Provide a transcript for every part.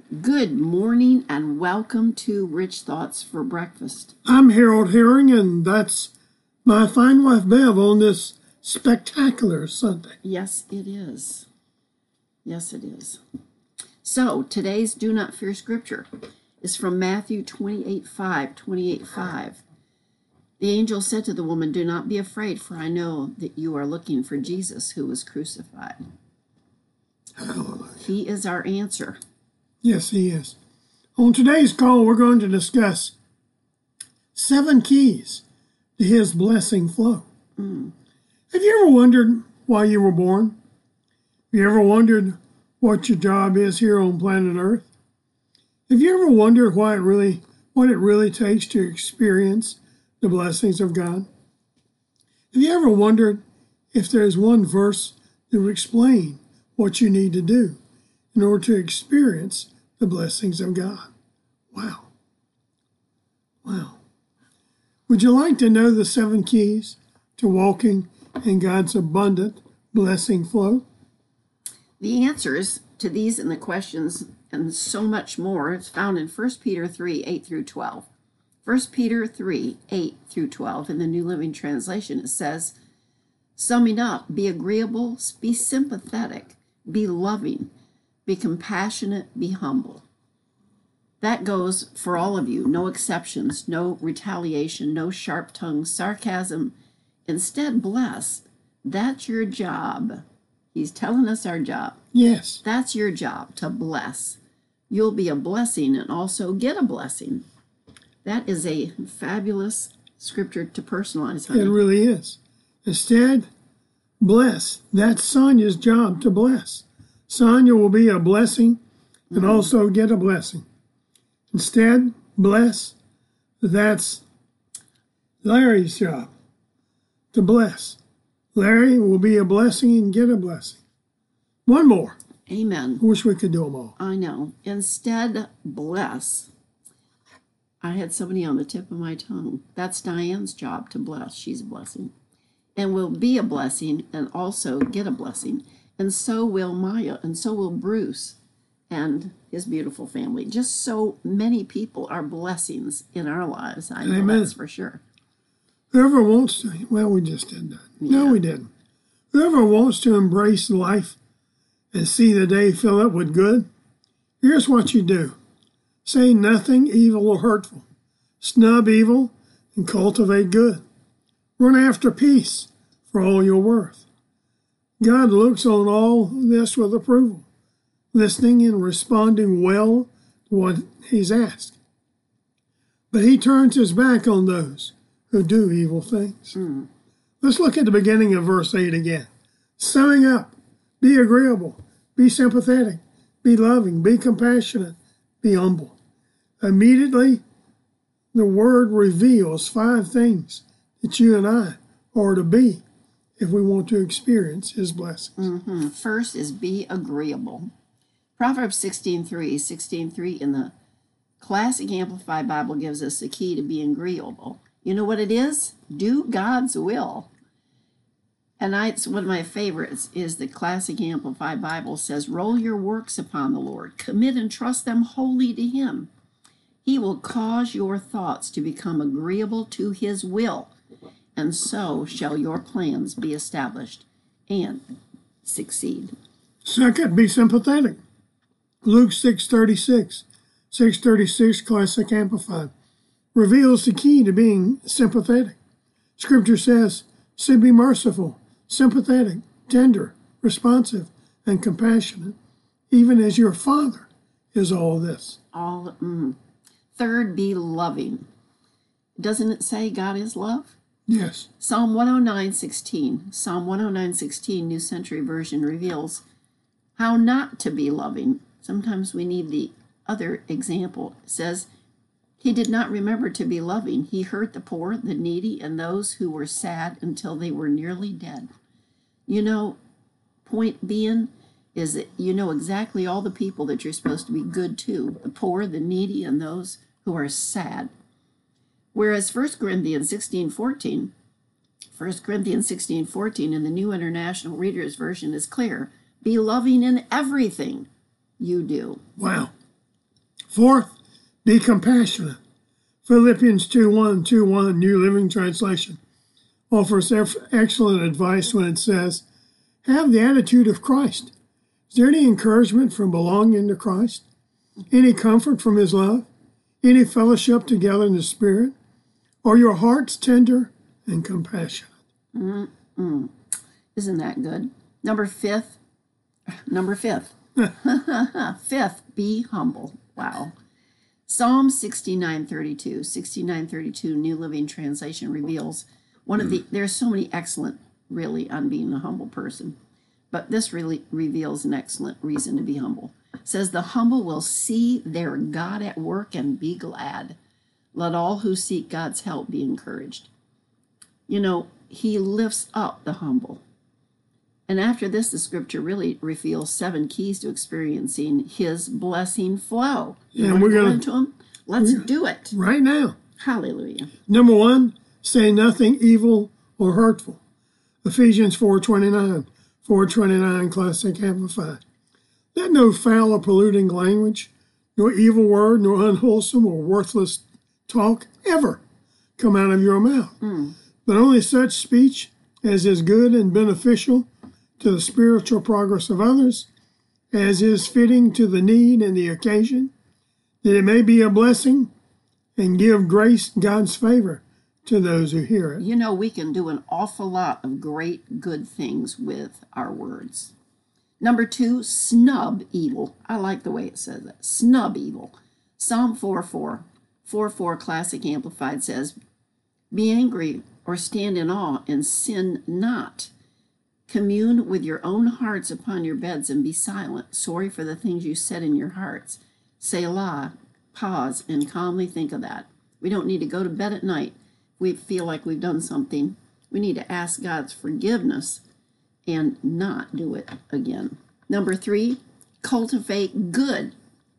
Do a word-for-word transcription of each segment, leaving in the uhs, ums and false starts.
Good morning and welcome to Rich Thoughts for Breakfast. I'm Harold Herring, and that's my fine wife Bev on this spectacular Sunday. Yes, it is. Yes, it is. So today's Do Not Fear scripture is from Matthew twenty-eight five, twenty-eight five. The angel said to the woman, "Do not be afraid, for I know that you are looking for Jesus who was crucified." Hallelujah. He is our answer. Yes, he is. On today's call, we're going to discuss seven keys to his blessing flow. Mm. Have you ever wondered why you were born? Have you ever wondered what your job is here on planet Earth? Have you ever wondered why it really, what it really takes to experience the blessings of God? Have you ever wondered if there's one verse that would explain what you need to do in order to experience the blessings of God? Wow. Wow. Would you like to know the seven keys to walking in God's abundant blessing flow? The answers to these and the questions and so much more is found in First Peter three, eight through twelve. First Peter three, eight through twelve in the New Living Translation, it says, summing up, be agreeable, be sympathetic, be loving, be compassionate, be humble. That goes for all of you. No exceptions, no retaliation, no sharp tongue, sarcasm. Instead, bless. That's your job. He's telling us our job. Yes. That's your job, to bless. You'll be a blessing and also get a blessing. That is a fabulous scripture to personalize, honey. It really is. Instead, bless. That's Sonia's job, to bless. Sonia will be a blessing and mm-hmm. also get a blessing. Instead, bless. That's Larry's job, to bless. Larry will be a blessing and get a blessing. One more. Amen. I wish we could do them all. I know. Instead, bless. I had somebody on the tip of my tongue. That's Diane's job, to bless. She's a blessing. And will be a blessing and also get a blessing. And so will Maya, and so will Bruce and his beautiful family. Just so many people are blessings in our lives. I know Amen. That's for sure. Whoever wants to, well, we just did that. Yeah. No, we didn't. Whoever wants to embrace life and see the day fill up with good, here's what you do. Say nothing evil or hurtful. Snub evil and cultivate good. Run after peace for all you're worth. God looks on all this with approval, listening and responding well to what he's asked. But he turns his back on those who do evil things. Mm. Let's look at the beginning of verse eight again. Summing up, be agreeable, be sympathetic, be loving, be compassionate, be humble. Immediately, the word reveals five things that you and I are to be if we want to experience his blessings. Mm-hmm. First is be agreeable. Proverbs sixteen three, sixteen three in the Classic Amplified Bible gives us the key to being agreeable. You know what it is? Do God's will. And I, it's one of my favorites is the Classic Amplified Bible says, roll your works upon the Lord. Commit and trust them wholly to him. He will cause your thoughts to become agreeable to his will, and so shall your plans be established and succeed. Second, be sympathetic. Luke six thirty-six, six thirty-six Classic Amplified, reveals the key to being sympathetic. Scripture says, so be merciful, sympathetic, tender, responsive, and compassionate, even as your Father is all this. All. Mm. Third, be loving. Doesn't it say God is love? Yes. Psalm one oh nine sixteen. Psalm one oh nine sixteen, New Century Version, reveals how not to be loving. Sometimes we need the other example. It says, he did not remember to be loving. He hurt the poor, the needy, and those who were sad until they were nearly dead. You know, point being is that you know exactly all the people that you're supposed to be good to, the poor, the needy, and those who are sad. Whereas First Corinthians sixteen fourteen, First Corinthians sixteen fourteen in the New International Reader's Version is clear. Be loving in everything you do. Wow. Fourth, be compassionate. Philippians two one, two one, New Living Translation, offers excellent advice when it says, have the attitude of Christ. Is there any encouragement from belonging to Christ? Any comfort from his love? Any fellowship together in the Spirit? Are your hearts tender and compassionate? Mm-mm. Isn't that good? Number fifth, number fifth, fifth, be humble. Wow. Psalm sixty-nine thirty-two, sixty-nine thirty-two, New Living Translation reveals one of the, there's so many excellent, really, on being a humble person, but this really reveals an excellent reason to be humble. It says, the humble will see their God at work and be glad. Let all who seek God's help be encouraged. You know, he lifts up the humble. And after this, the scripture really reveals seven keys to experiencing his blessing flow. You Yeah, want we're to go gonna, into them? Let's do it. Right now. Hallelujah. Number one, say nothing evil or hurtful. Ephesians four twenty-nine, four twenty-nine Classic Amplified. Let no foul or polluting language, nor evil word, nor unwholesome or worthless talk ever come out of your mouth, mm. but only such speech as is good and beneficial to the spiritual progress of others, as is fitting to the need and the occasion, that it may be a blessing and give grace, God's favor, to those who hear it. You know, we can do an awful lot of great, good things with our words. Number two, snub evil. I like the way it says that. Snub evil. Psalm four four, four four Classic Amplified says, be angry or stand in awe and sin not. Commune with your own hearts upon your beds and be silent. Sorry for the things you said in your hearts. Selah, pause, and calmly think of that. We don't need to go to bed at night. We feel like we've done something. We need to ask God's forgiveness and not do it again. Number three, cultivate good.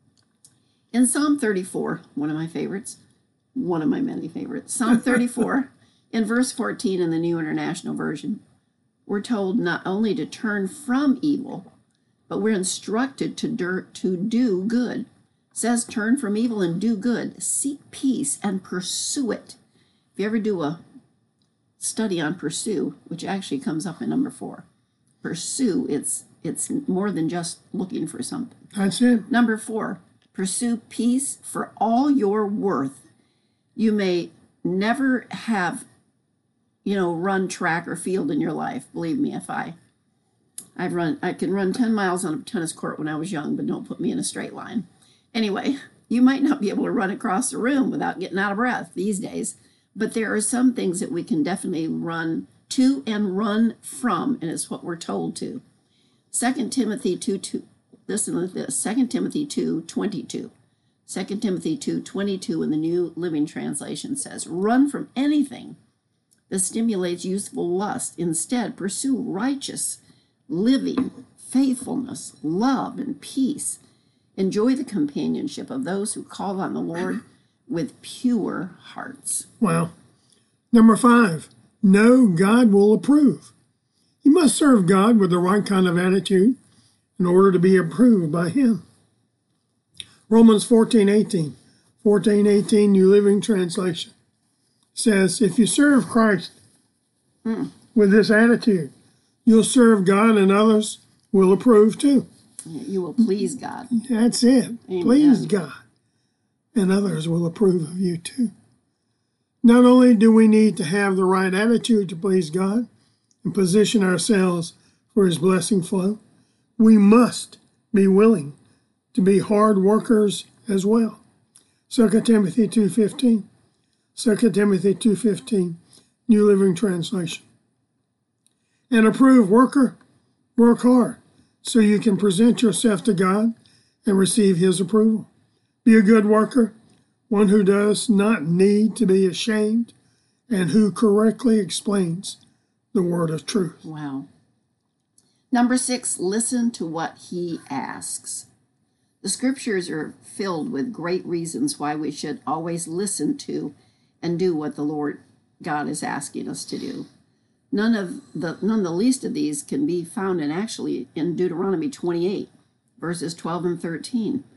In Psalm thirty-four, one of my favorites, one of my many favorites, Psalm thirty-four, in verse fourteen in the New International Version, we're told not only to turn from evil, but we're instructed to do, to do good. It says turn from evil and do good. Seek peace and pursue it. If you ever do a study on pursue, which actually comes up in number four, pursue, it's it's more than just looking for something. That's it. Number four, pursue peace for all your worth. You may never have, you know, run track or field in your life. Believe me, if I, I've run, I can run ten miles on a tennis court when I was young, but don't put me in a straight line. Anyway, you might not be able to run across the room without getting out of breath these days, but there are some things that we can definitely run to and run from, and it's what we're told to. Second Timothy two, two, listen to this, Second Timothy two, twenty-two. Second Timothy two, twenty-two in the New Living Translation says, run from anything that stimulates youthful lust. Instead, pursue righteous living, faithfulness, love, and peace. Enjoy the companionship of those who call on the Lord with pure hearts. Wow. Number five, know God will approve. You must serve God with the right kind of attitude in order to be approved by him. Romans fourteen eighteen, fourteen eighteen New Living Translation says, if you serve Christ mm. with this attitude, you'll serve God and others will approve too. You will please God. That's it. Amen. Please God. And others will approve of you too. Not only do we need to have the right attitude to please God and position ourselves for his blessing flow, we must be willing to be hard workers as well. Second Timothy two fifteen. Second Timothy two fifteen, New Living Translation. An approved worker, work hard so you can present yourself to God and receive his approval. Be a good worker, one who does not need to be ashamed and who correctly explains the word of truth. Wow. Number six, listen to what he asks. The scriptures are filled with great reasons why we should always listen to and do what the Lord God is asking us to do. None of the none the least of these can be found in actually in Deuteronomy twenty-eight, verses twelve and thirteen.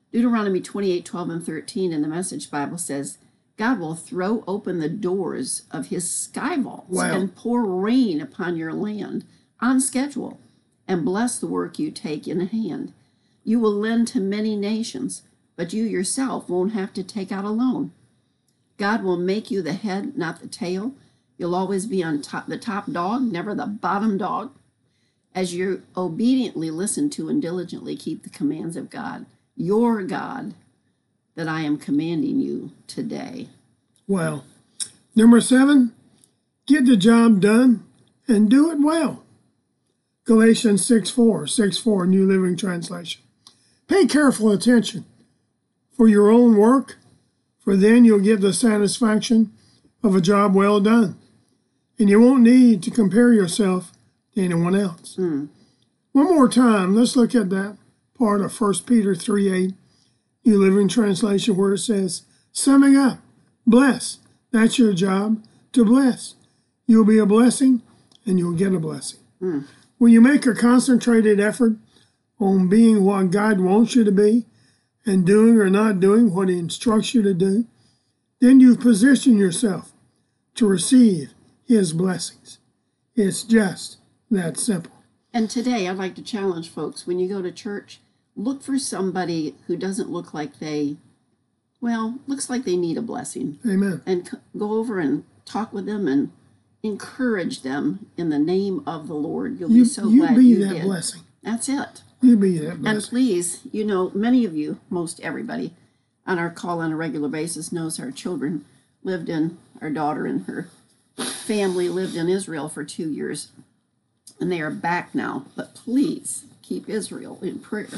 Deuteronomy twenty-eight, twelve, and thirteen in the Message Bible says, God will throw open the doors of his sky vaults Wow. and pour rain upon your land on schedule and bless the work you take in hand. You will lend to many nations, but you yourself won't have to take out a loan. God will make you the head, not the tail. You'll always be on top, the top dog, never the bottom dog. As you obediently listen to and diligently keep the commands of God, your God, that I am commanding you today. Wow. Number seven, get the job done and do it well. Galatians six four, six four, New Living Translation. Pay careful attention for your own work, for then you'll get the satisfaction of a job well done. And you won't need to compare yourself to anyone else. Mm. One more time, let's look at that part of First Peter three eight, New Living Translation, where it says, summing up, bless. That's your job, to bless. You'll be a blessing, and you'll get a blessing. Mm. When you make a concentrated effort on being what God wants you to be and doing or not doing what he instructs you to do, then you've positioned yourself to receive his blessings. It's just that simple. And today I'd like to challenge folks, when you go to church, look for somebody who doesn't look like they, well, looks like they need a blessing. Amen. And c- go over and talk with them and encourage them in the name of the Lord. You'll You, be so you glad be you that did. blessing. That's it. You be that And blessing. please, you know, many of you, most everybody, on our call on a regular basis knows our children lived in, our daughter and her family lived in Israel for two years. And they are back now. But please keep Israel in prayer.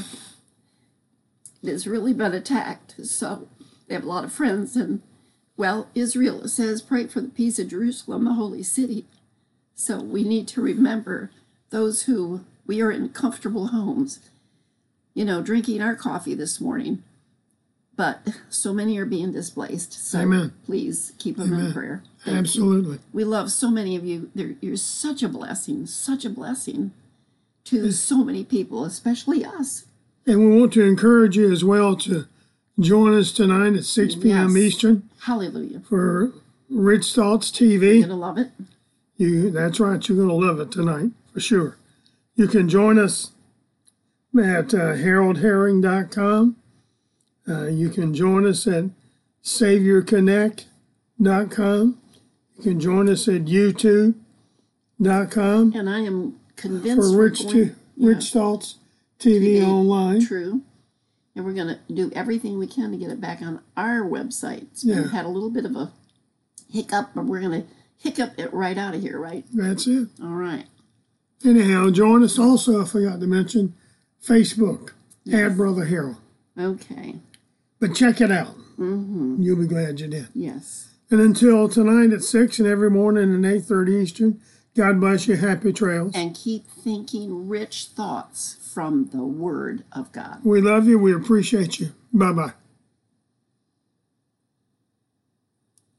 It has really been attacked. So they have a lot of friends. And, well, Israel says, pray for the peace of Jerusalem, the holy city. So we need to remember those who, we are in comfortable homes, you know, drinking our coffee this morning. But so many are being displaced. So Amen. Please keep them Amen. in prayer. Thank you. Absolutely. We love so many of you. They're, you're such a blessing, such a blessing to so many people, especially us. And we want to encourage you as well to join us tonight at six p.m. Yes. Eastern Hallelujah. for Rich Thoughts T V. You're going to love it. You, that's right. You're going to love it tonight for sure. You can join us at uh, harold herring dot com. Uh, you can join us at savior connect dot com. You can join us at youtube dot com And I am convinced for we're Rich, going, T- Rich Thoughts T V T V, online. True. And we're going to do everything we can to get it back on our website. It's Yeah. been, had a little bit of a hiccup, but we're going to hiccup it right out of here, right? That's it. All right. Anyhow, join us also, I forgot to mention, Facebook, Yes. at Brother Harold. Okay. But check it out. Mm-hmm. You'll be glad you did. Yes. And until tonight at six and every morning at eight thirty Eastern, God bless you. Happy trails. And keep thinking rich thoughts from the Word of God. We love you. We appreciate you. Bye-bye.